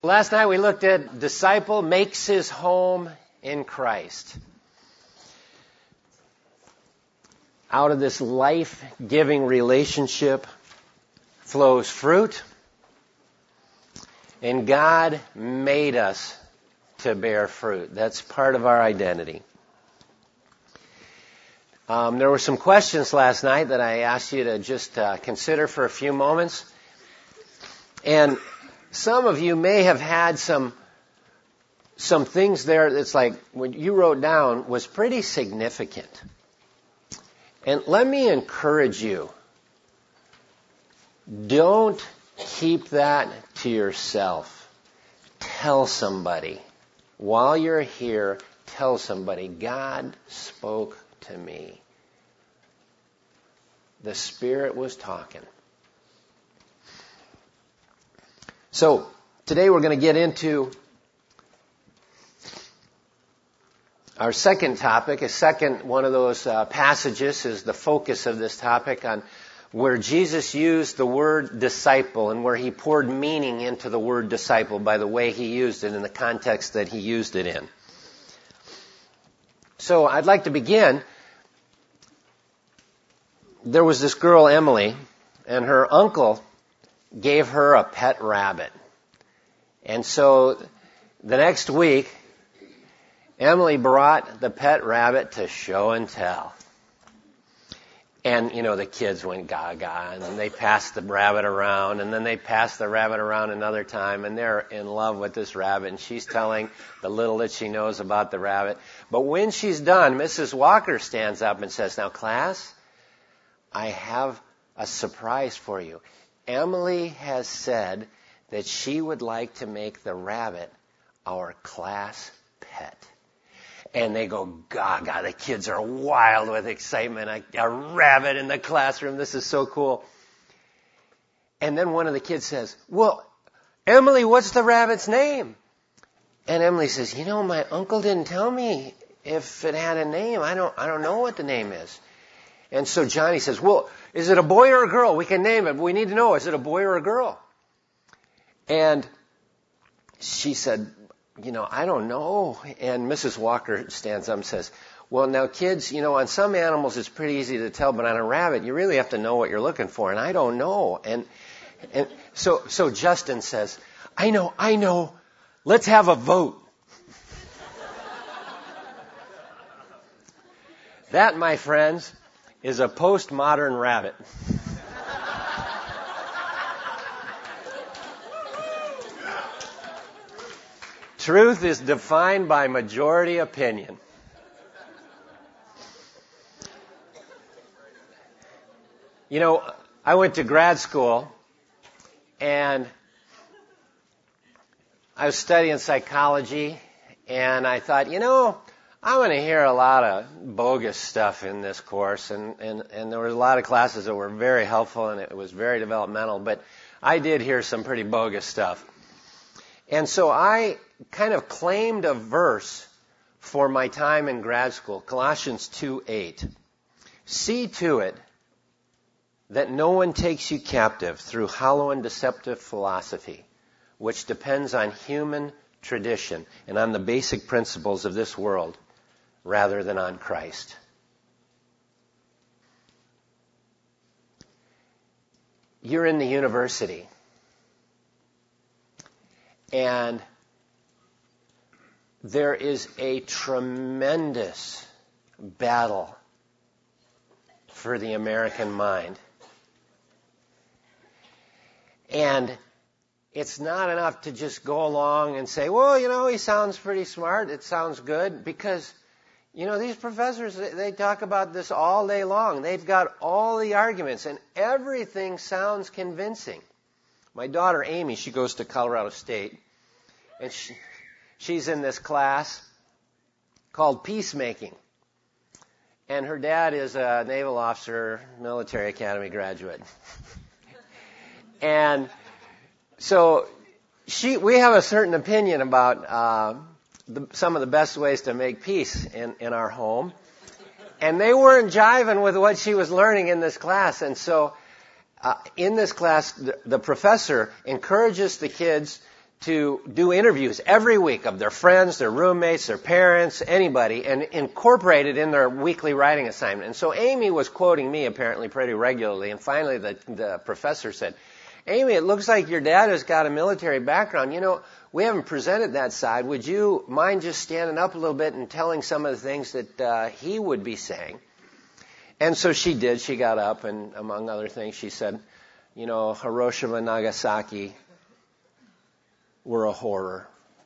Last night we looked at disciple makes his home in Christ. Out of this life-giving relationship flows fruit, and God made us to bear fruit. That's part of our identity. There were some questions last night that I asked you to just consider for a few moments. And some of you may have had some things there that's like what you wrote down was pretty significant. And let me encourage you. Don't keep that to yourself. Tell somebody. While you're here, tell somebody, God spoke to me. The Spirit was talking. So, today we're going to get into our second topic. One of those passages is the focus of this topic on where Jesus used the word disciple and where he poured meaning into the word disciple by the way he used it in the context that he used it in. So, I'd like to begin. There was this girl, Emily, and her uncle gave her a pet rabbit. And so the next week, Emily brought the pet rabbit to show and tell. And, the kids went gaga, and then they passed the rabbit around, and then they passed the rabbit around another time, and they're in love with this rabbit, and she's telling the little that she knows about the rabbit. But when she's done, Mrs. Walker stands up and says, "Now, class, I have a surprise for you. Emily has said that she would like to make the rabbit our class pet." And they go gaga. The kids are wild with excitement. A rabbit in the classroom. This is so cool. And then one of the kids says, "Well, Emily, what's the rabbit's name?" And Emily says, "My uncle didn't tell me if it had a name. I don't know what the name is." And so Johnny says, "Well, is it a boy or a girl? We can name it, but we need to know, is it a boy or a girl?" And she said, "I don't know." And Mrs. Walker stands up and says, "Well, now kids, on some animals it's pretty easy to tell, but on a rabbit you really have to know what you're looking for, and I don't know." And so Justin says, I know. Let's have a vote." That, my friends, is a postmodern rabbit. Truth is defined by majority opinion. I went to grad school and I was studying psychology, and I thought, I'm going to hear a lot of bogus stuff in this course, and there were a lot of classes that were very helpful and it was very developmental, but I did hear some pretty bogus stuff. And so I kind of claimed a verse for my time in grad school, Colossians 2:8. "See to it that no one takes you captive through hollow and deceptive philosophy, which depends on human tradition and on the basic principles of this world, rather than on Christ." You're in the university, and there is a tremendous battle for the American mind. And it's not enough to just go along and say, "Well, he sounds pretty smart. It sounds good." Because, these professors, they talk about this all day long. They've got all the arguments, and everything sounds convincing. My daughter, Amy, she goes to Colorado State, and she's in this class called Peacemaking. And her dad is a naval officer, military academy graduate. And so we have a certain opinion about some of the best ways to make peace in our home. And they weren't jiving with what she was learning in this class. And so in this class, the professor encourages the kids to do interviews every week of their friends, their roommates, their parents, anybody, and incorporate it in their weekly writing assignment. And so Amy was quoting me apparently pretty regularly, and finally the professor said, Amy, it looks like your dad has got a military background. You know, we haven't presented that side. Would you mind just standing up a little bit and telling some of the things that he would be saying? And so she did. She got up, and among other things, she said, you know, Hiroshima, Nagasaki were a horror.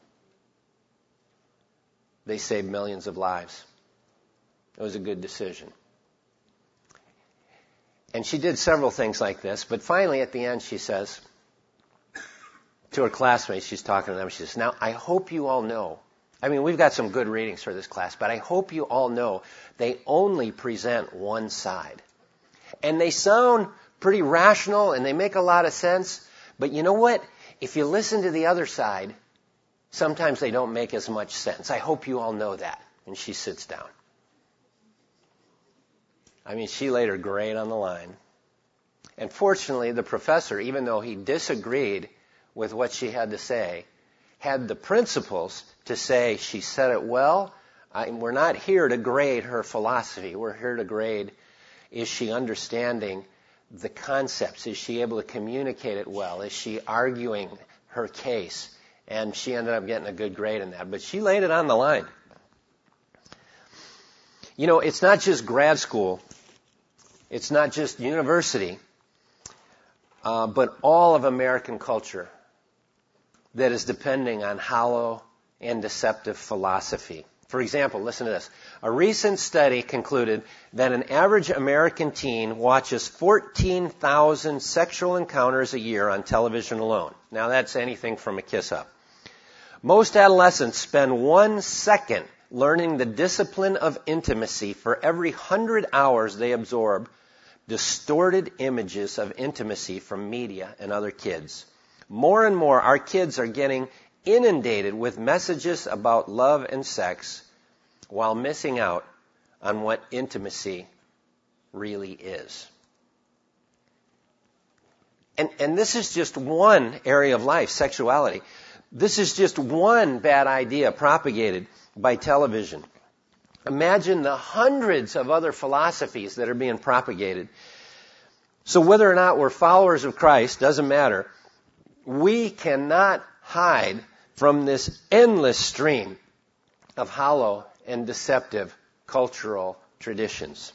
They saved millions of lives. It was a good decision. And she did several things like this, but finally at the end she says to her classmates, she's talking to them, she says, now I hope you all know, I mean, we've got some good readings for this class, but I hope you all know they only present one side. And they sound pretty rational and they make a lot of sense, but you know what? If you listen to the other side, sometimes they don't make as much sense. I hope you all know that. And she sits down. I mean, she laid her grade on the line. And fortunately, the professor, even though he disagreed with what she had to say, had the principles to say she said it well. We're not here to grade her philosophy. We're here to grade, is she understanding the concepts? Is she able to communicate it well? Is she arguing her case? And she ended up getting a good grade in that. But she laid it on the line. You know, it's not just grad school. It's not just university. But all of American culture that is depending on hollow and deceptive philosophy. For example, listen to this. A recent study concluded that an average American teen watches 14,000 sexual encounters a year on television alone. Now that's anything from a kiss-up. Most adolescents spend 1 second learning the discipline of intimacy for every 100 hours they absorb distorted images of intimacy from media and other kids. More and more, our kids are getting inundated with messages about love and sex while missing out on what intimacy really is. And this is just one area of life, sexuality. This is just one bad idea propagated by television. Imagine the hundreds of other philosophies that are being propagated. So whether or not we're followers of Christ, doesn't matter. We cannot hide from this endless stream of hollow and deceptive cultural traditions.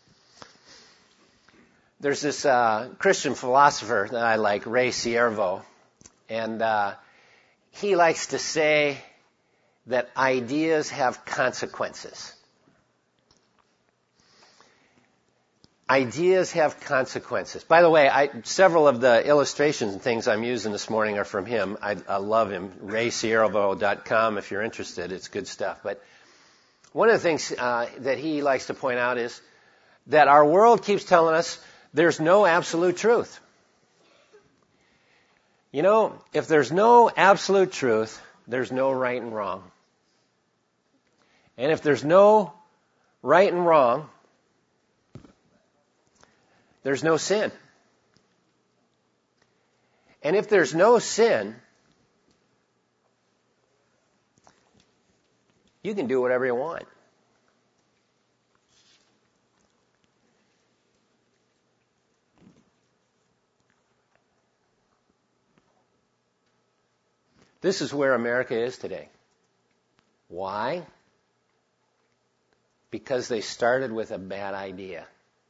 There's this Christian philosopher that I like, Ray Ciervo, and he likes to say that ideas have consequences. Ideas have consequences. By the way, several of the illustrations and things I'm using this morning are from him. I love him. RayCiervo.com if you're interested. It's good stuff. But one of the things that he likes to point out is that our world keeps telling us there's no absolute truth. You know, if there's no absolute truth, there's no right and wrong. And if there's no right and wrong, there's no sin. And if there's no sin, you can do whatever you want. This is where America is today. Why? Because they started with a bad idea.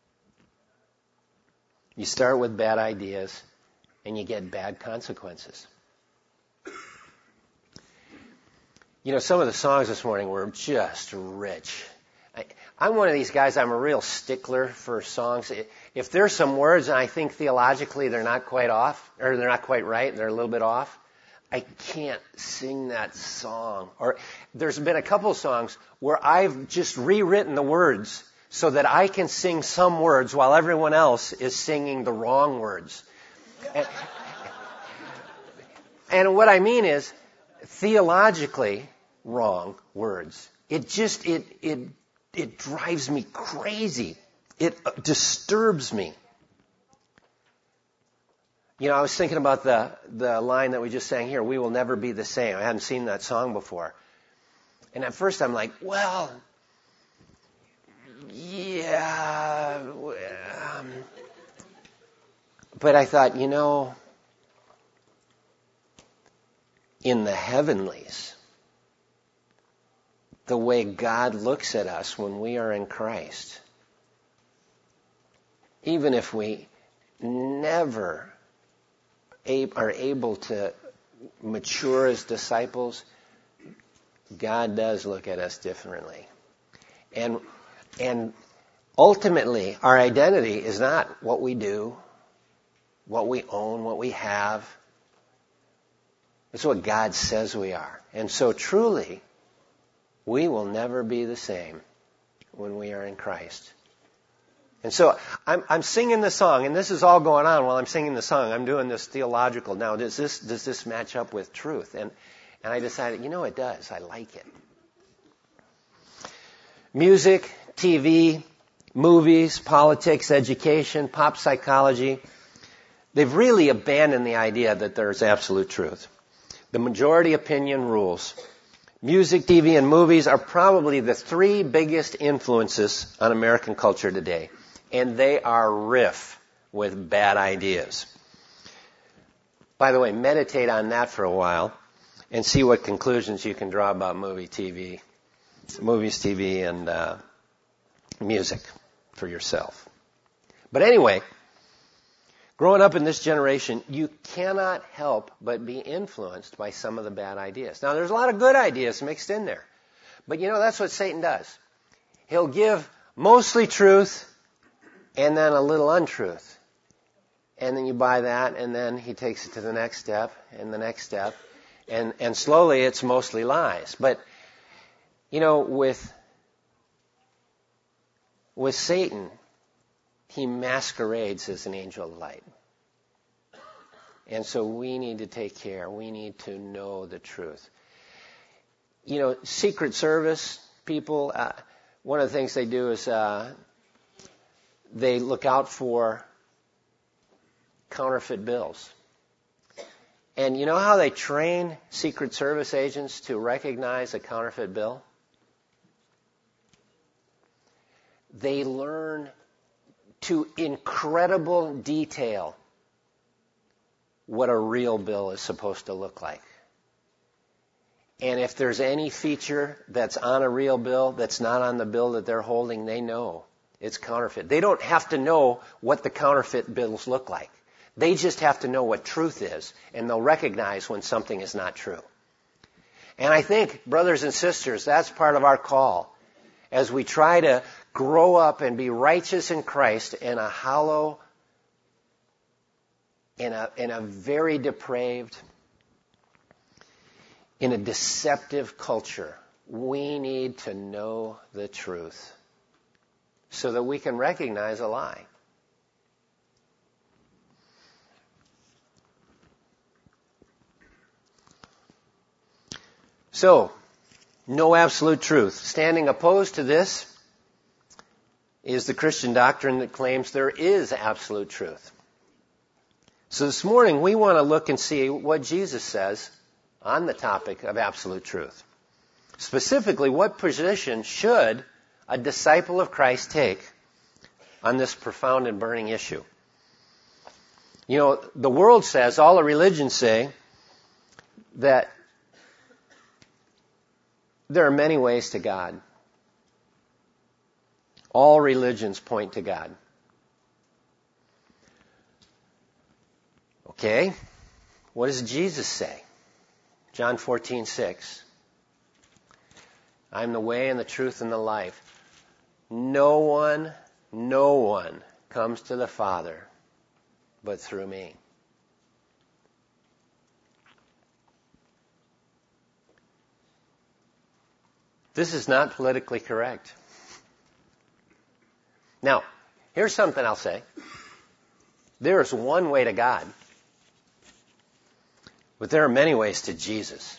You start with bad ideas, and you get bad consequences. You know, some of the songs this morning were just rich. I'm one of these guys, I'm a real stickler for songs. If there's some words and I think theologically they're not quite off, or they're not quite right, they're a little bit off, I can't sing that song. Or there's been a couple of songs where I've just rewritten the words so that I can sing some words while everyone else is singing the wrong words. And what I mean is theologically wrong words. It drives me crazy. It disturbs me. I was thinking about the line that we just sang here, we will never be the same. I hadn't seen that song before. And at first I'm like, well, yeah. But I thought, in the heavenlies, the way God looks at us when we are in Christ, even if we never are able to mature as disciples, God does look at us differently. And ultimately, our identity is not what we do, what we own, what we have. It's what God says we are. And so truly, we will never be the same when we are in Christ. And so I'm singing the song, and this is all going on while I'm singing the song. I'm doing this theological. Now, does this match up with truth? And I decided, it does. I like it. Music, TV, movies, politics, education, pop psychology, they've really abandoned the idea that there's absolute truth. The majority opinion rules. Music, TV, and movies are probably the three biggest influences on American culture today. And they are rife with bad ideas. By the way, meditate on that for a while and see what conclusions you can draw about movies, TV, and music for yourself. But anyway, growing up in this generation, you cannot help but be influenced by some of the bad ideas. Now, there's a lot of good ideas mixed in there. But that's what Satan does. He'll give mostly truth and then a little untruth. And then you buy that, and then he takes it to the next step and the next step. And slowly it's mostly lies. But, with Satan, he masquerades as an angel of light. And so we need to take care. We need to know the truth. Secret Service people, one of the things they do is they look out for counterfeit bills. And you know how they train Secret Service agents to recognize a counterfeit bill? They learn to incredible detail what a real bill is supposed to look like. And if there's any feature that's on a real bill that's not on the bill that they're holding, they know it's counterfeit. They don't have to know what the counterfeit bills look like. They just have to know what truth is, and they'll recognize when something is not true. And I think, brothers and sisters, that's part of our call as we try to grow up and be righteous in Christ in a hollow, in a very depraved, in a deceptive culture. We need to know the truth so that we can recognize a lie. So, no absolute truth. Standing opposed to this is the Christian doctrine that claims there is absolute truth. So this morning we want to look and see what Jesus says on the topic of absolute truth. Specifically, what position should a disciple of Christ take on this profound and burning issue? The world says, all the religions say, that there are many ways to God. All religions point to God. Okay, what does Jesus say? John 14:6. I'm the way and the truth and the life. No one comes to the Father but through me. This is not politically correct. Now, here's something I'll say. There is one way to God, but there are many ways to Jesus.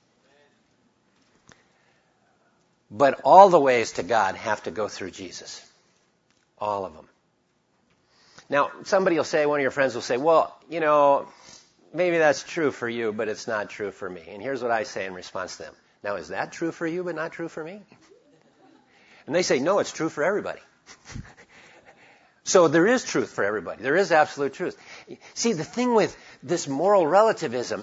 But all the ways to God have to go through Jesus. All of them. Now, somebody will say, one of your friends will say, well, maybe that's true for you, but it's not true for me. And here's what I say in response to them. Now, is that true for you, but not true for me? And they say, no, it's true for everybody. So there is truth for everybody. There is absolute truth. See, the thing with this moral relativism,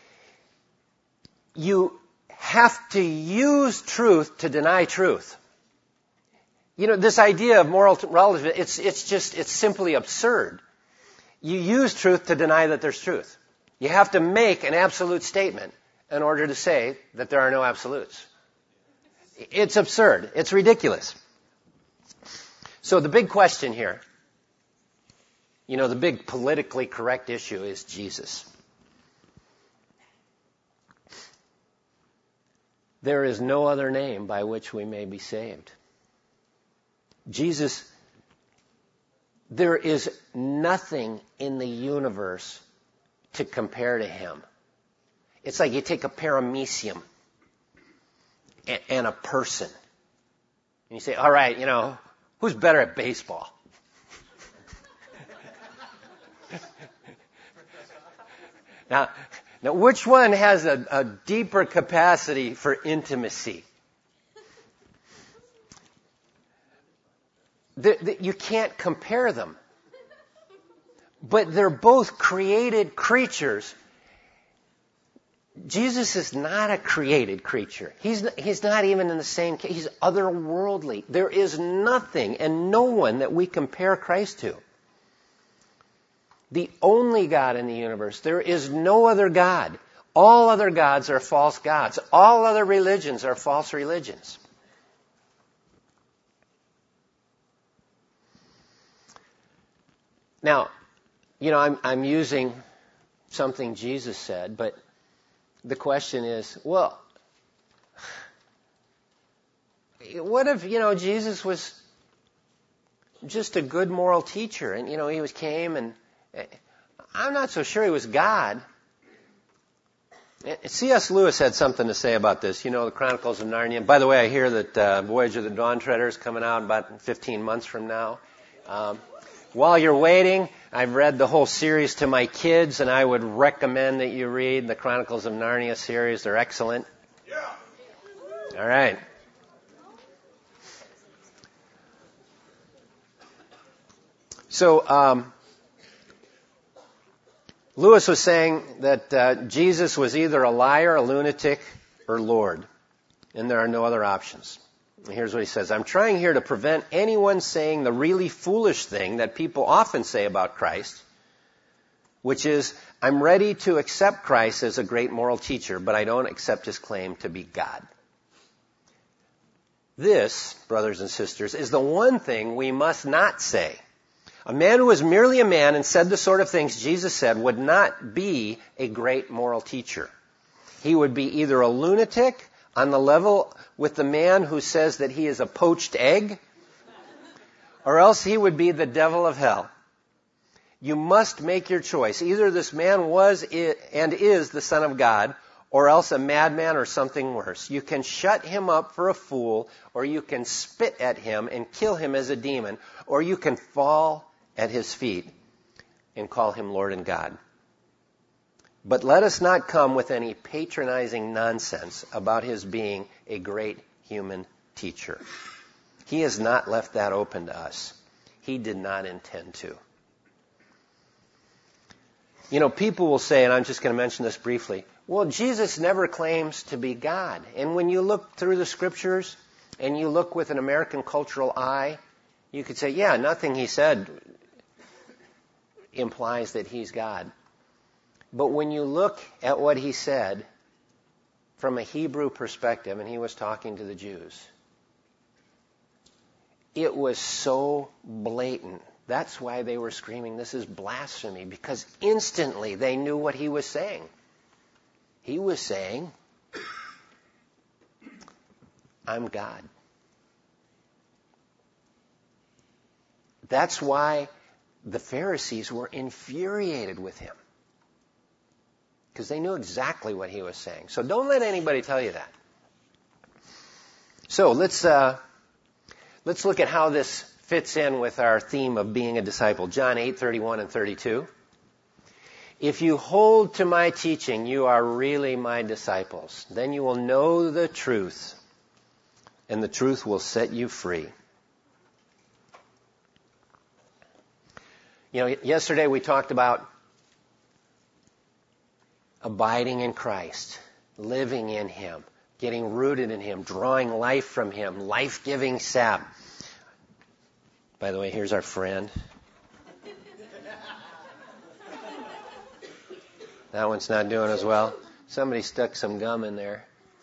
you have to use truth to deny truth. This idea of moral relativism, it's simply absurd. You use truth to deny that there's truth. You have to make an absolute statement in order to say that there are no absolutes. It's absurd. It's ridiculous. So the big question here, the big politically correct issue is Jesus. There is no other name by which we may be saved. Jesus, there is nothing in the universe to compare to him. It's like you take a paramecium and a person. And you say, all right, who's better at baseball? Now, which one has a deeper capacity for intimacy? You can't compare them. But they're both created creatures. Jesus is not a created creature. He's not even in the same case. He's otherworldly. There is nothing and no one that we compare Christ to. The only God in the universe. There is no other God. All other gods are false gods. All other religions are false religions. Now, I'm using something Jesus said, but the question is, well, what if, Jesus was just a good moral teacher and, he came and I'm not so sure he was God. C.S. Lewis had something to say about this, the Chronicles of Narnia. By the way, I hear that Voyage of the Dawn Treader is coming out about 15 months from now. While you're waiting, I've read the whole series to my kids, and I would recommend that you read the Chronicles of Narnia series. They're excellent. Yeah. All right. So, Lewis was saying that Jesus was either a liar, a lunatic, or Lord, and there are no other options. Here's what he says. I'm trying here to prevent anyone saying the really foolish thing that people often say about Christ, which is, I'm ready to accept Christ as a great moral teacher, but I don't accept his claim to be God. This, brothers and sisters, is the one thing we must not say. A man who is merely a man and said the sort of things Jesus said would not be a great moral teacher. He would be either a lunatic on the level with the man who says that he is a poached egg, or else he would be the devil of hell. You must make your choice. Either this man was and is the Son of God, or else a madman or something worse. You can shut him up for a fool, or you can spit at him and kill him as a demon, or you can fall at his feet and call him Lord and God. But let us not come with any patronizing nonsense about his being a great human teacher. He has not left that open to us. He did not intend to. People will say, and I'm just going to mention this briefly, well, Jesus never claims to be God. And when you look through the scriptures and you look with an American cultural eye, you could say, yeah, nothing he said implies that he's God. But when you look at what he said from a Hebrew perspective, and he was talking to the Jews, it was so blatant. That's why they were screaming, this is blasphemy, because instantly they knew what he was saying. He was saying, I'm God. That's why the Pharisees were infuriated with him, because they knew exactly what he was saying. So don't let anybody tell you that. So let's look at how this fits in with our theme of being a disciple. John 8:31 and 32. If you hold to my teaching, you are really my disciples. Then you will know the truth, and the truth will set you free. You know, yesterday we talked about abiding in Christ, living in Him, getting rooted in Him, drawing life from Him, life-giving sap. By the way, here's our friend. That one's not doing as well. Somebody stuck some gum in there.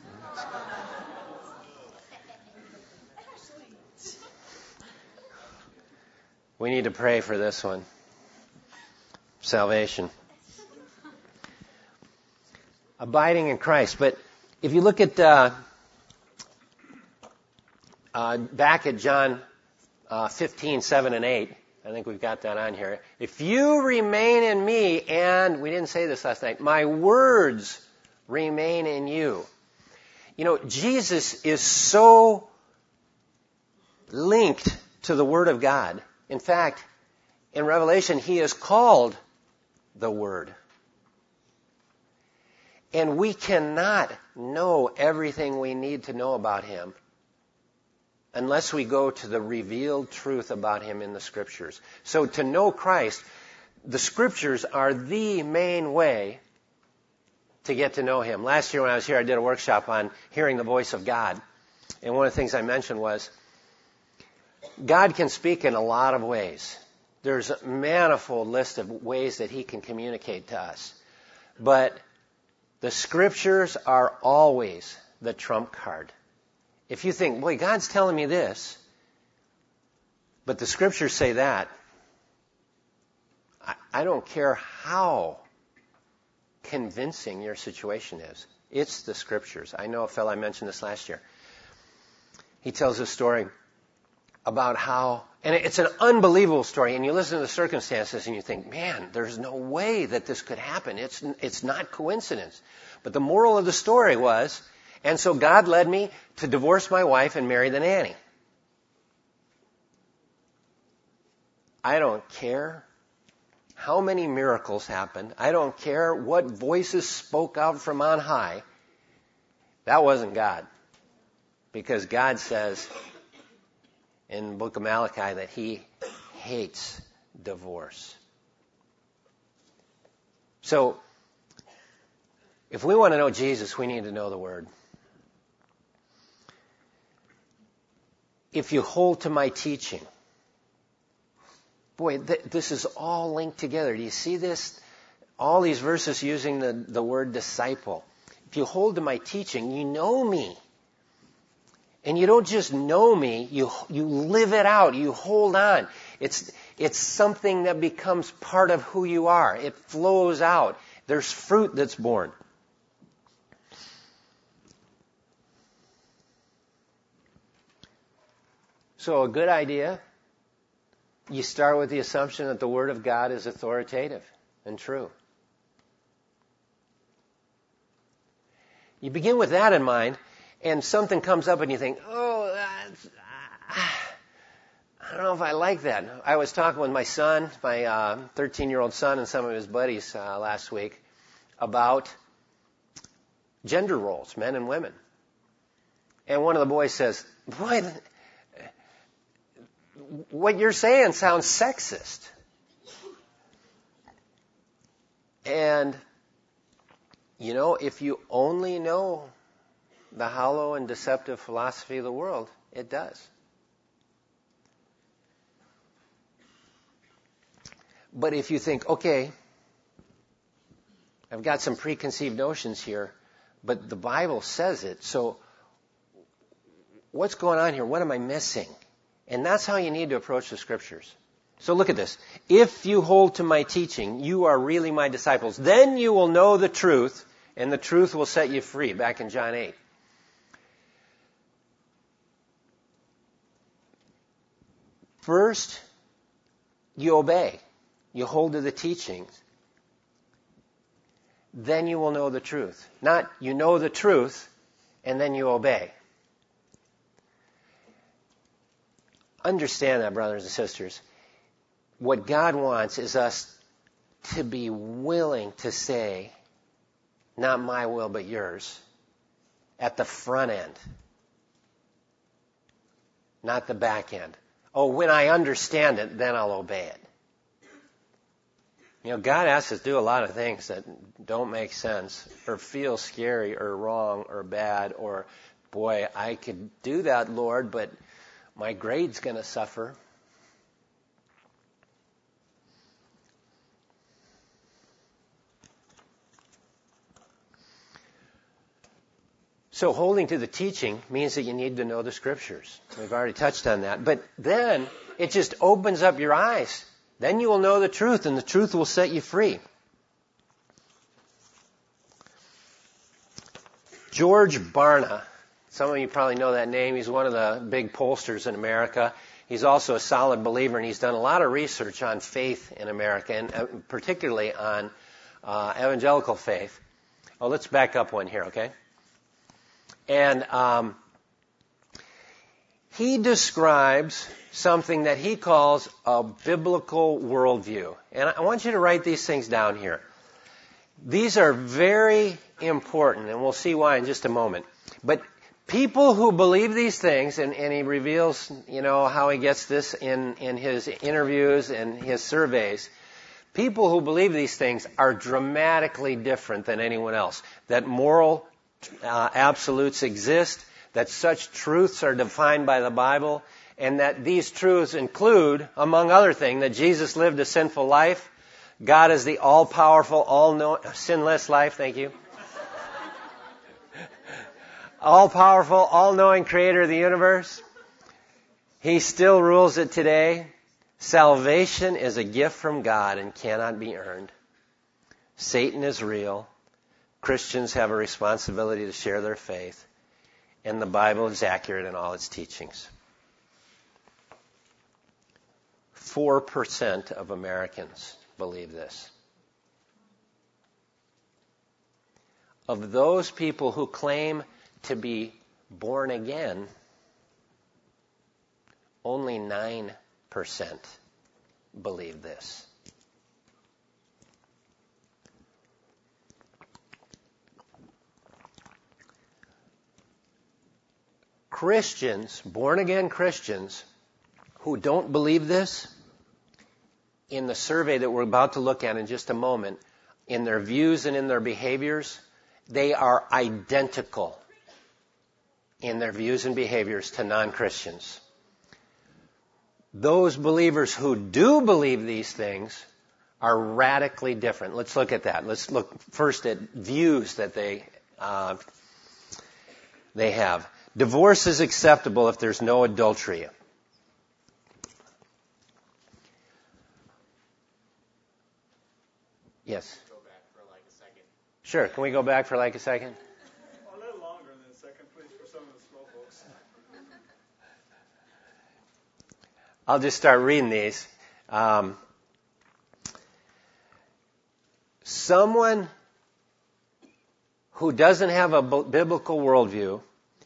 We need to pray for this one. Salvation. Abiding in Christ. But if you look at back at John 15:7 and 8, I think we've got that on here. If you remain in me, and we didn't say this last night, my words remain in you. You know, Jesus is so linked to the Word of God. In fact, in Revelation, He is called the Word. And we cannot know everything we need to know about Him unless we go to the revealed truth about Him in the Scriptures. So to know Christ, the Scriptures are the main way to get to know Him. Last year when I was here, I did a workshop on hearing the voice of God. And one of the things I mentioned was, God can speak in a lot of ways. There's a manifold list of ways that He can communicate to us. But the Scriptures are always the trump card. If you think, boy, God's telling me this, but the Scriptures say that, I don't care how convincing your situation is. It's the Scriptures. I know a fellow, I mentioned this last year. He tells a story about how, and it's an unbelievable story, and you listen to the circumstances and you think, man, there's no way that this could happen. It's not coincidence. But the moral of the story was, and so God led me to divorce my wife and marry the nanny. I don't care how many miracles happened. I don't care what voices spoke out from on high. That wasn't God. Because God says in the book of Malachi that He hates divorce. So, if we want to know Jesus, we need to know the Word. If you hold to my teaching. Boy, this is all linked together. Do you see this? All these verses using the word disciple. If you hold to my teaching, you know me. And you don't just know me, you live it out, you hold on. It's something that becomes part of who you are. It flows out. There's fruit that's born. So a good idea, you start with the assumption that the Word of God is authoritative and true. You begin with that in mind, and something comes up and you think, I don't know if I like that. I was talking with my son, my 13-year-old son, and some of his buddies last week about gender roles, men and women. And one of the boys says, boy, what you're saying sounds sexist. And, you know, if you only know the hollow and deceptive philosophy of the world, it does. But if you think, okay, I've got some preconceived notions here, but the Bible says it, so what's going on here? What am I missing? And that's how you need to approach the Scriptures. So look at this. If you hold to my teaching, you are really my disciples. Then you will know the truth, and the truth will set you free. Back in John 8. First, you obey. You hold to the teachings. Then you will know the truth. Not you know the truth, and then you obey. understand that, brothers and sisters. What God wants is us to be willing to say, not my will, but yours, at the front end, not the back end. Oh, when I understand it, then I'll obey it. You know, God asks us to do a lot of things that don't make sense or feel scary or wrong or bad or, boy, I could do that, Lord, but my grade's going to suffer. So holding to the teaching means that you need to know the Scriptures. We've already touched on that. But then it just opens up your eyes. Then you will know the truth, and the truth will set you free. George Barna. Some of you probably know that name. He's one of the big pollsters in America. He's also a solid believer, and he's done a lot of research on faith in America, and particularly on evangelical faith. Oh, let's back up one here, okay? And he describes something that he calls a biblical worldview. And I want you to write these things down here. These are very important, and we'll see why in just a moment. But people who believe these things, and he reveals, you know, how he gets this in his interviews and his surveys, people who believe these things are dramatically different than anyone else. That moral absolutes exist, that such truths are defined by the Bible, and that these truths include, among other things, that Jesus lived a sinful life, God is the all-powerful, sinless life, thank you, all-powerful, all-knowing creator of the universe. He still rules it today. Salvation is a gift from God and cannot be earned. Satan is real. Christians have a responsibility to share their faith, and the Bible is accurate in all its teachings. 4% of Americans believe this. Of those people who claim to be born again, only 9% believe this. Christians, born-again Christians, who don't believe this, in the survey that we're about to look at in just a moment, in their views and in their behaviors, they are identical in their views and behaviors to non-Christians. Those believers who do believe these things are radically different. Let's look at that. Let's look first at views that they have. Divorce is acceptable if there's no adultery. Yes? Go back for like a second. Sure. Can we go back for like a second? A little longer than a second, please, for some of the slow folks. I'll just start reading these. Someone who doesn't have a biblical worldview,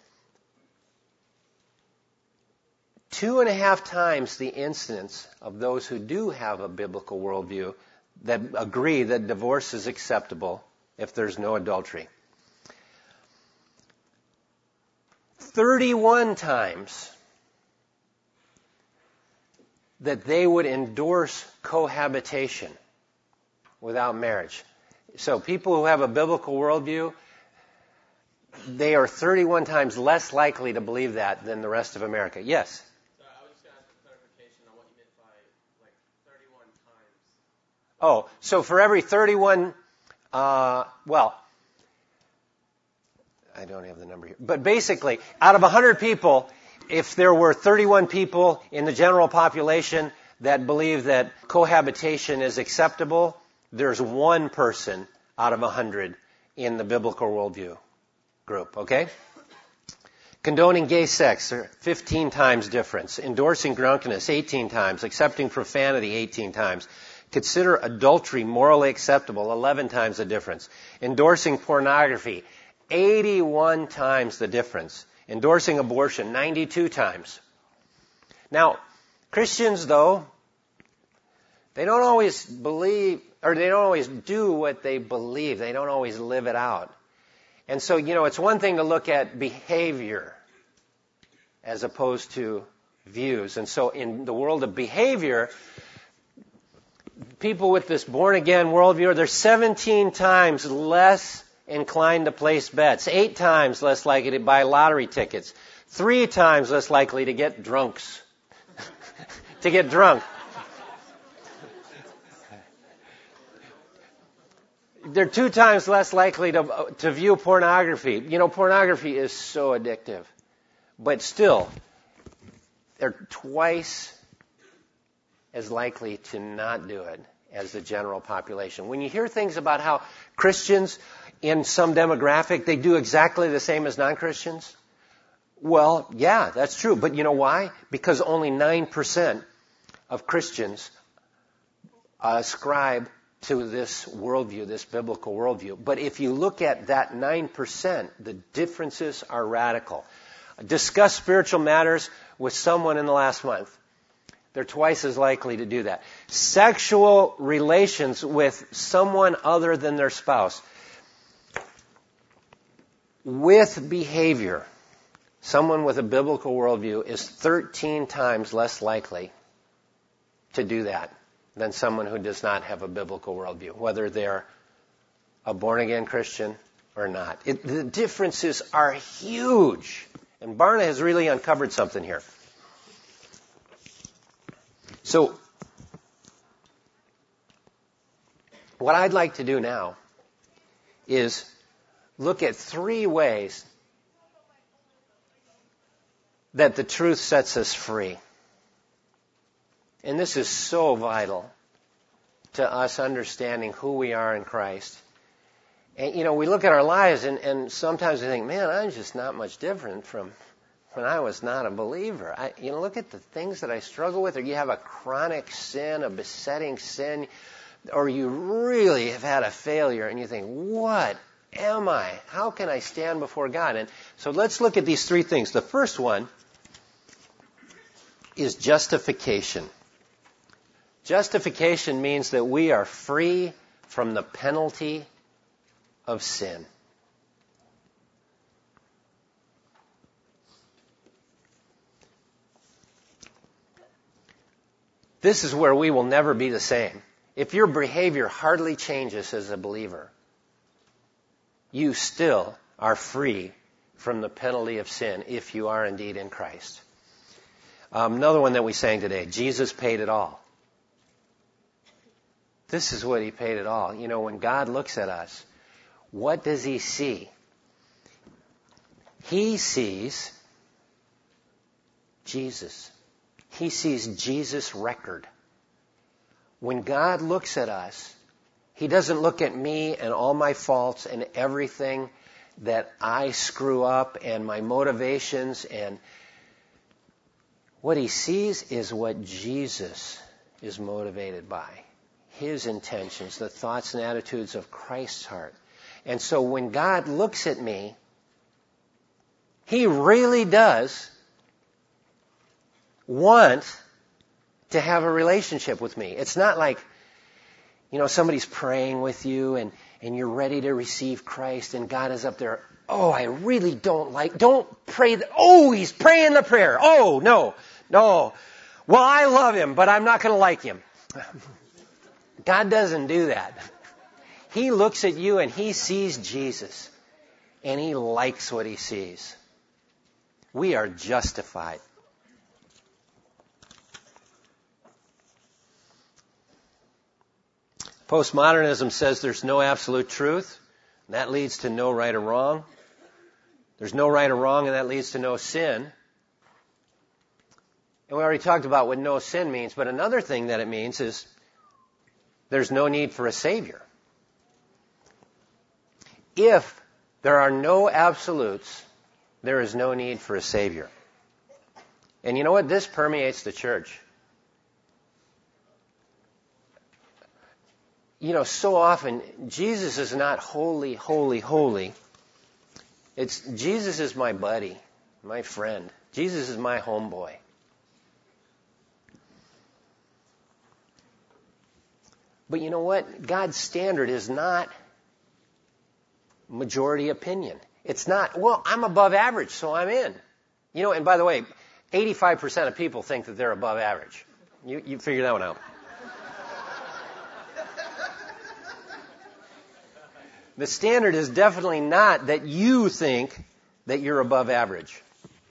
2.5 times the incidence of those who do have a biblical worldview that agree that divorce is acceptable if there's no adultery. 31 times that they would endorse cohabitation without marriage. So people who have a biblical worldview, they are 31 times less likely to believe that than the rest of America. Yes? So I was just going to ask a clarification on what you meant by like 31 times. Oh, so for every 31, well, I don't have the number here. But basically, out of 100 people, if there were 31 people in the general population that believe that cohabitation is acceptable, there's one person out of 100 in the biblical worldview group, okay? Condoning gay sex, 15 times difference. Endorsing drunkenness, 18 times. Accepting profanity, 18 times. Consider adultery morally acceptable, 11 times the difference. Endorsing pornography, 81 times the difference. Endorsing abortion, 92 times. Now, Christians, though, they don't always believe, or they don't always do what they believe. They don't always live it out. And so, it's one thing to look at behavior as opposed to views. And so in the world of behavior, people with this born-again worldview, they're 17 times less inclined to place bets, 8 times less likely to buy lottery tickets, 3 times less likely to get drunks. To get drunk. They're 2 times less likely to view pornography. Pornography is so addictive. But still, they're twice as likely to not do it as the general population. When you hear things about how Christians in some demographic, they do exactly the same as non-Christians, well, yeah, that's true. But you know why? Because only 9% of Christians ascribe to this worldview, this biblical worldview. But if you look at that 9%, the differences are radical. Discuss spiritual matters with someone in the last month. They're twice as likely to do that. Sexual relations with someone other than their spouse. With behavior, someone with a biblical worldview is 13 times less likely to do that than someone who does not have a biblical worldview, whether they're a born-again Christian or not. The differences are huge. And Barna has really uncovered something here. So, what I'd like to do now is look at 3 ways that the truth sets us free. And this is so vital to us understanding who we are in Christ. And, we look at our lives and sometimes we think, man, I'm just not much different from when I was not a believer. Look at the things that I struggle with, or you have a chronic sin, a besetting sin, or you really have had a failure and you think, what am I? How can I stand before God? And so let's look at these 3 things. The first one is justification. Justification means that we are free from the penalty of sin. This is where we will never be the same. If your behavior hardly changes as a believer, you still are free from the penalty of sin if you are indeed in Christ. Another one that we sang today, Jesus paid it all. This is what He paid it all. When God looks at us, what does He see? He sees Jesus. He sees Jesus' record. When God looks at us, He doesn't look at me and all my faults and everything that I screw up and my motivations, and what He sees is what Jesus is motivated by. His intentions, the thoughts and attitudes of Christ's heart. And so when God looks at me, He really does want to have a relationship with me. It's not like, somebody's praying with you and you're ready to receive Christ and God is up there, I really don't pray He's praying the prayer. No. Well, I love Him, but I'm not going to like Him. God doesn't do that. He looks at you and He sees Jesus and He likes what He sees. We are justified. Postmodernism says there's no absolute truth, and that leads to no right or wrong. There's no right or wrong, and that leads to no sin. And we already talked about what no sin means, but another thing that it means is there's no need for a Savior. If there are no absolutes, there is no need for a Savior. And you know what? This permeates the church. So often, Jesus is not holy, holy, holy. It's Jesus is my buddy, my friend. Jesus is my homeboy. But you know what? God's standard is not majority opinion. It's not, well, I'm above average, so I'm in. You know, and by the way, 85% of people think that they're above average. You figure that one out. The standard is definitely not that you think that you're above average.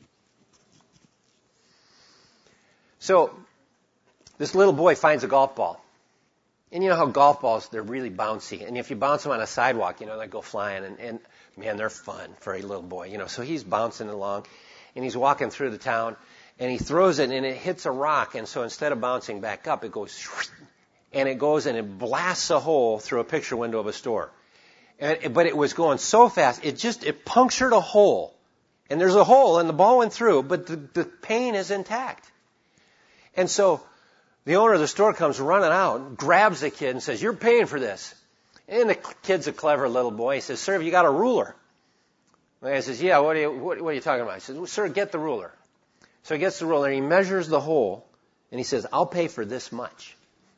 So, this little boy finds a golf ball. And you know how golf balls, they're really bouncy. And if you bounce them on a sidewalk, you know, they go flying. And man, they're fun for a little boy. You know, so he's bouncing along. And he's walking through the town. And he throws it and it hits a rock. And so instead of bouncing back up, it goes, and it goes and it blasts a hole through a picture window of a store. But it was going so fast, it punctured a hole. And there's a hole and the ball went through, but the pane is intact. And so the owner of the store comes running out, grabs the kid and says, "You're paying for this." And the kid's a clever little boy. He says, "Sir, have you got a ruler?" The guy says, "Yeah, what are you talking about?" He says, "Well, sir, get the ruler." So he gets the ruler and he measures the hole and he says, "I'll pay for this much."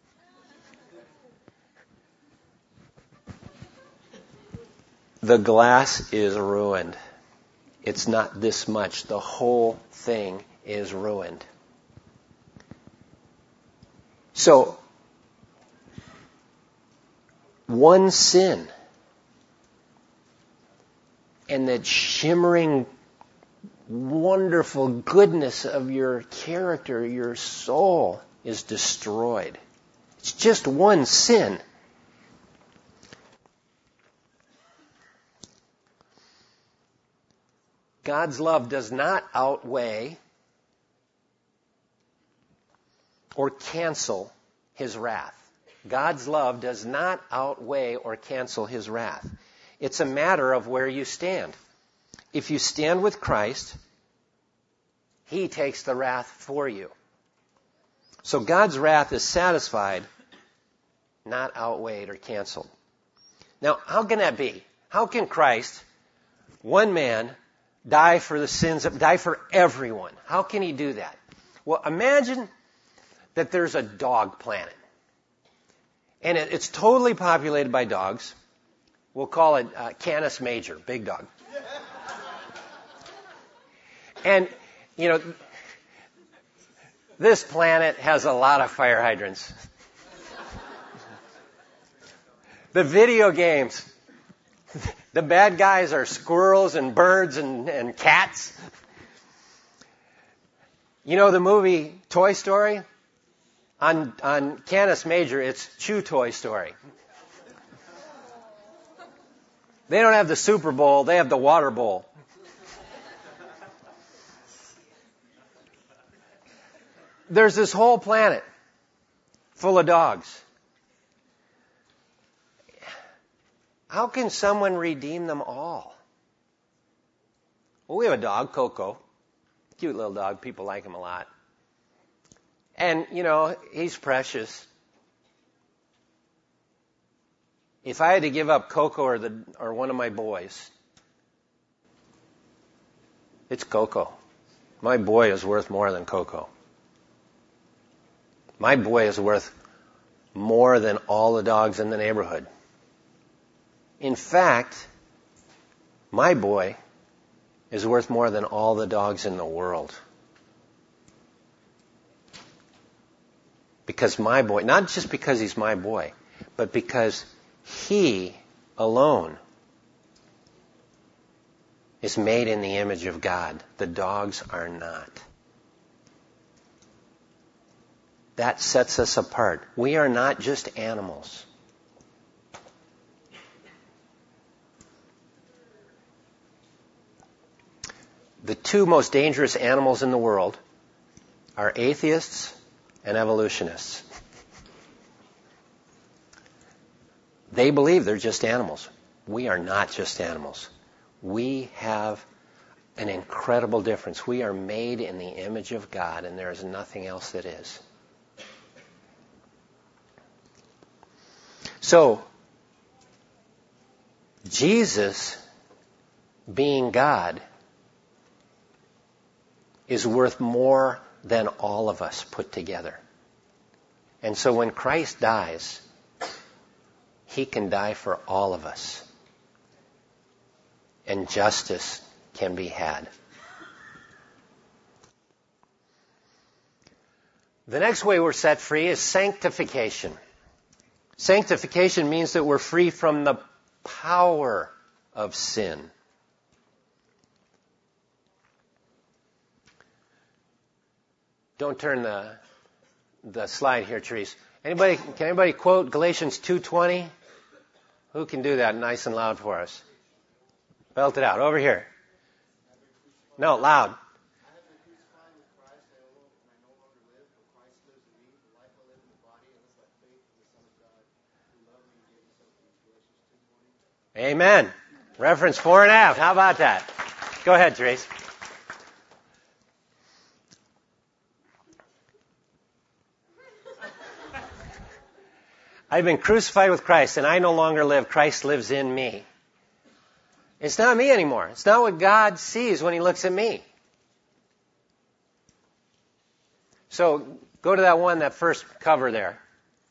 The glass is ruined. It's not this much. The whole thing is ruined. So, one sin and that shimmering, wonderful goodness of your character, your soul, is destroyed. It's just one sin. God's love does not outweigh or cancel His wrath. God's love does not outweigh or cancel His wrath. It's a matter of where you stand. If you stand with Christ, He takes the wrath for you. So God's wrath is satisfied, not outweighed or canceled. Now, how can that be? How can Christ, one man, die for the sins, die for everyone? How can He do that? Well, imagine that there's a dog planet. And it's totally populated by dogs. We'll call it Canis Major, big dog. And, you know, this planet has a lot of fire hydrants. The video games, the bad guys are squirrels and birds and cats. You know the movie Toy Story? On Canis Major, it's Chew Toy Story. They don't have the Super Bowl, they have the Water Bowl. There's this whole planet full of dogs. How can someone redeem them all? Well, we have a dog, Coco. Cute little dog. People like him a lot. And, you know, he's precious. If I had to give up Coco or one of my boys, it's Coco. My boy is worth more than Coco. My boy is worth more than all the dogs in the neighborhood. In fact, my boy is worth more than all the dogs in the world. Because my boy, not just because he's my boy, but because he alone is made in the image of God. The dogs are not. That sets us apart. We are not just animals. The two most dangerous animals in the world are atheists and evolutionists. They believe they're just animals. We are not just animals. We have an incredible difference. We are made in the image of God, and there is nothing else that is. So, Jesus, being God, is worth more than all of us put together. And so when Christ dies, He can die for all of us. And justice can be had. The next way we're set free is sanctification. Sanctification means that we're free from the power of sin. Don't turn the slide here, Therese. Can anybody quote Galatians 2:20? Who can do that nice and loud for us? Belt it out. Over here. No, loud. Amen. Reference 4.5. How about that? Go ahead, Therese. I've been crucified with Christ, and I no longer live. Christ lives in me. It's not me anymore. It's not what God sees when He looks at me. So go to that first cover there.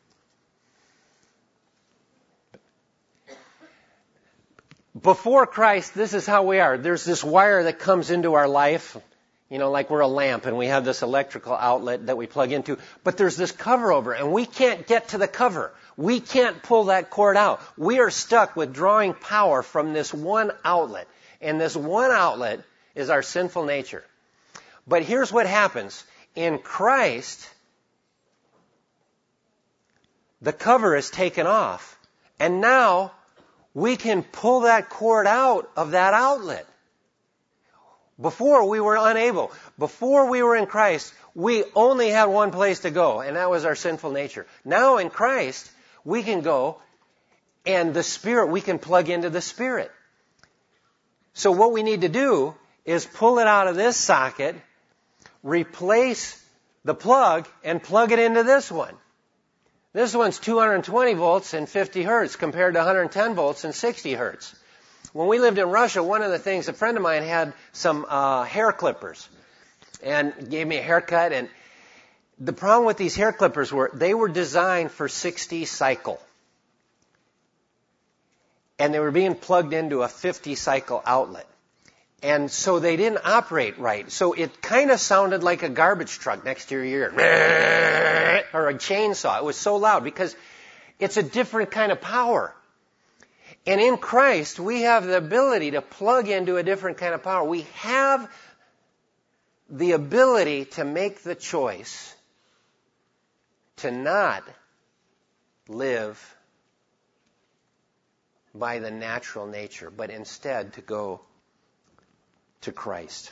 Before Christ, this is how we are. There's this wire that comes into our life, like we're a lamp and we have this electrical outlet that we plug into. But there's this cover over and we can't get to the cover. We can't pull that cord out. We are stuck with drawing power from this one outlet. And this one outlet is our sinful nature. But here's what happens. In Christ, the cover is taken off. And now we can pull that cord out of that outlet. Before we were unable. Before we were in Christ, we only had one place to go, and that was our sinful nature. Now in Christ, we can go, and the Spirit, we can plug into the Spirit. So what we need to do is pull it out of this socket, replace the plug, and plug it into this one. This one's 220 volts and 50 hertz compared to 110 volts and 60 hertz. When we lived in Russia, one of the things, a friend of mine had some hair clippers and gave me a haircut. And the problem with these hair clippers they were designed for 60 cycle. And they were being plugged into a 50 cycle outlet. And so they didn't operate right. So it kind of sounded like a garbage truck next to your ear. Or a chainsaw. It was so loud because it's a different kind of power. And in Christ, we have the ability to plug into a different kind of power. We have the ability to make the choice to not live by the natural nature, but instead to go to Christ.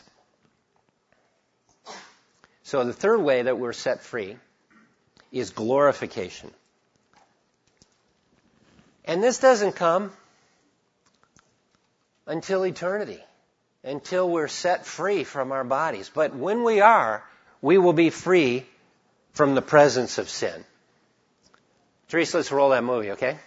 So the third way that we're set free is glorification. And this doesn't come until eternity, until we're set free from our bodies. But when we are, we will be free from the presence of sin. Teresa, let's roll that movie, okay?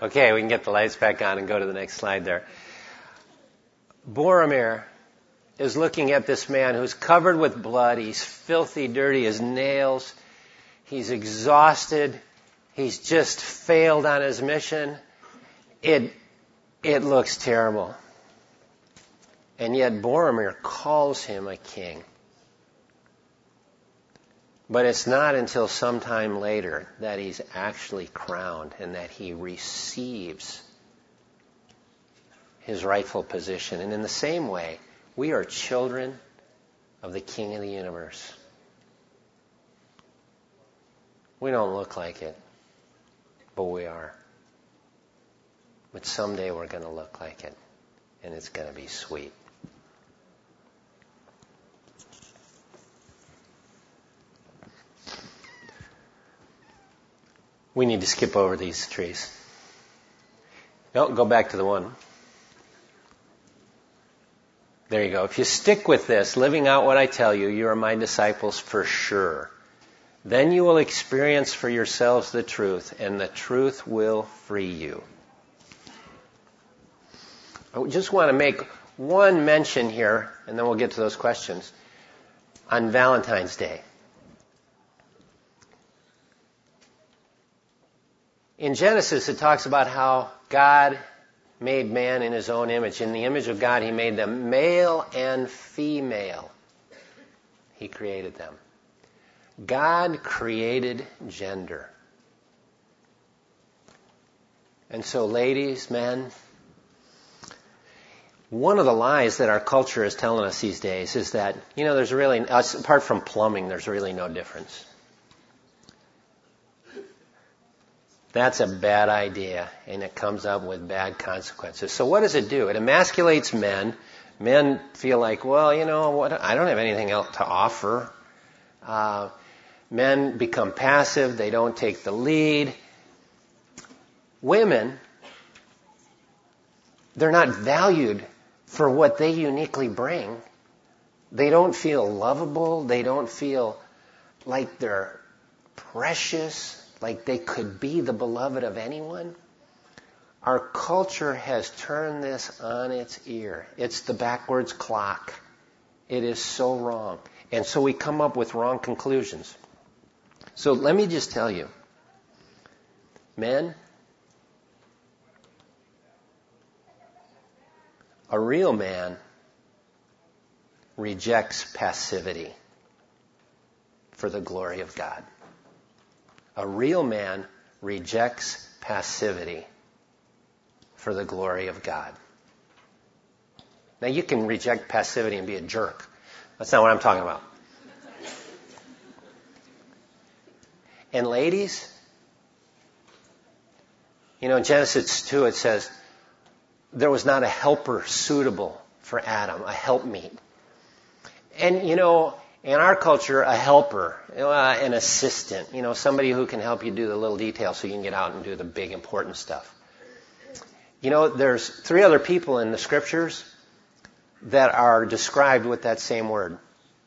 Okay, we can get the lights back on and go to the next slide there. Boromir is looking at this man who's covered with blood. He's filthy, dirty as nails. He's exhausted. He's just failed on his mission. It looks terrible. And yet Boromir calls him a king. But it's not until some time later that he's actually crowned and that he receives his rightful position. And in the same way, we are children of the King of the universe. We don't look like it, but we are. But someday we're going to look like it, and it's going to be sweet. We need to skip over these trees. No, go back to the one. There you go. If you stick with this, living out what I tell you, you are my disciples for sure. Then you will experience for yourselves the truth, and the truth will free you. I just want to make one mention here, and then we'll get to those questions. On Valentine's Day. In Genesis, it talks about how God made man in his own image. In the image of God, he made them male and female. He created them. God created gender. And so, ladies, men, one of the lies that our culture is telling us these days is that, there's really, apart from plumbing, there's really no difference. That's a bad idea, and it comes up with bad consequences. So what does it do? It emasculates men. Men feel like, well, what? I don't have anything else to offer. Men become passive. They don't take the lead. Women, they're not valued for what they uniquely bring. They don't feel lovable. They don't feel like they're precious, like they could be the beloved of anyone. Our culture has turned this on its ear. It's the backwards clock. It is so wrong. And so we come up with wrong conclusions. So let me just tell you, men, a real man rejects passivity for the glory of God. A real man rejects passivity for the glory of God. Now, you can reject passivity and be a jerk. That's not what I'm talking about. And ladies, in Genesis 2 it says, there was not a helper suitable for Adam, a helpmeet. And, in our culture, a helper, an assistant, somebody who can help you do the little details so you can get out and do the big important stuff. There's 3 other people in the scriptures that are described with that same word.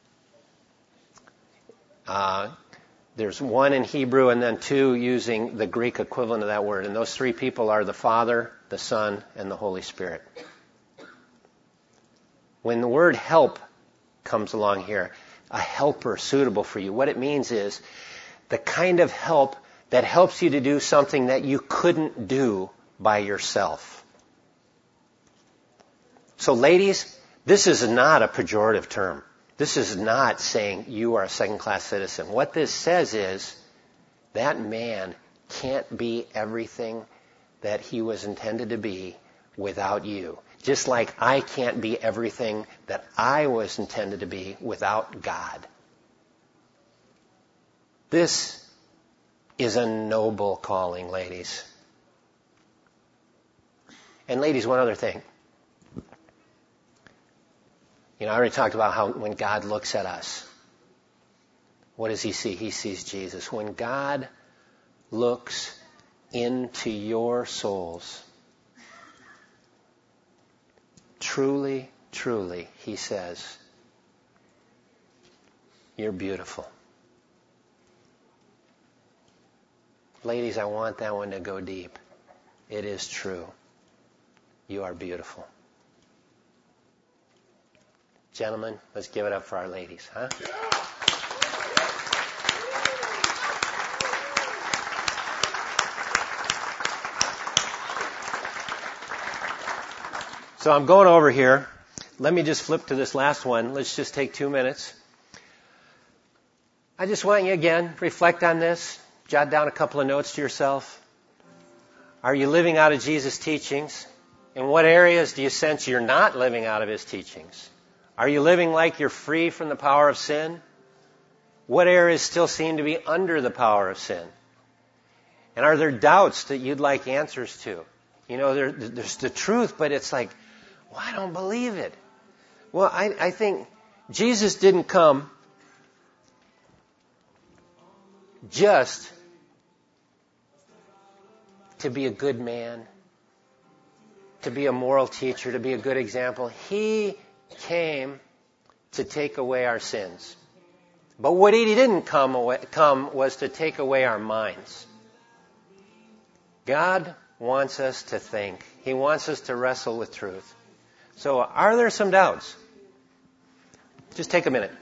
There's 1 in Hebrew and then 2 using the Greek equivalent of that word. And those 3 people are the Father, the Son, and the Holy Spirit. When the word help comes along here, a helper suitable for you, what it means is the kind of help that helps you to do something that you couldn't do by yourself. So ladies, this is not a pejorative term. This is not saying you are a second-class citizen. What this says is that man can't be everything that he was intended to be without you. Just like I can't be everything that I was intended to be without God. This is a noble calling, ladies. And ladies, one other thing. I already talked about how when God looks at us, what does he see? He sees Jesus. When God looks into your souls, truly, truly, he says, you're beautiful. Ladies, I want that one to go deep. It is true. You are beautiful. Gentlemen, let's give it up for our ladies, huh? So I'm going over here. Let me just flip to this last one. Let's just take 2 minutes. I just want you again, reflect on this. Jot down a couple of notes to yourself. Are you living out of Jesus' teachings? In what areas do you sense you're not living out of His teachings? Are you living like you're free from the power of sin? What areas still seem to be under the power of sin? And are there doubts that you'd like answers to? You know, there's the truth, but it's like, well, I don't believe it. Well, I think Jesus didn't come just to be a good man, to be a moral teacher, to be a good example. He came to take away our sins. But what He didn't come was to take away our minds. God wants us to think. He wants us to wrestle with truth. So are there some doubts? Just take a minute.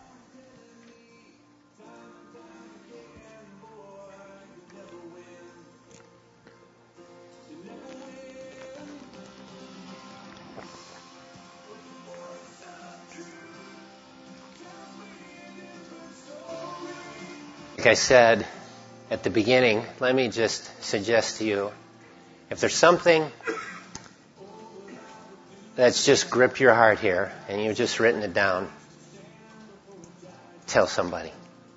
Like I said at the beginning, let me just suggest to you, if there's something that's just gripped your heart here and you've just written it down, tell somebody.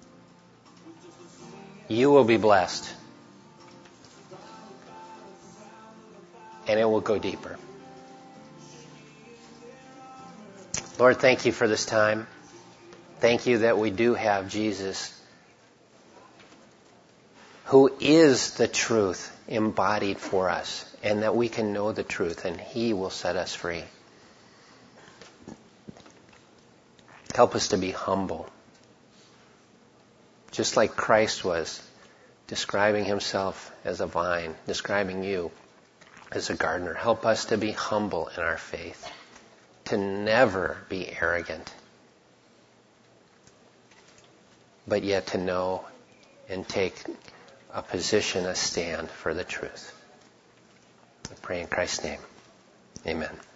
You will be blessed. And it will go deeper. Lord, thank You for this time. Thank You that we do have Jesus, who is the truth embodied for us, and that we can know the truth, and He will set us free. Help us to be humble, just like Christ was, describing Himself as a vine, describing You as a gardener. Help us to be humble in our faith, to never be arrogant, but yet to know and take a position, a stand for the truth. I pray in Christ's name. Amen.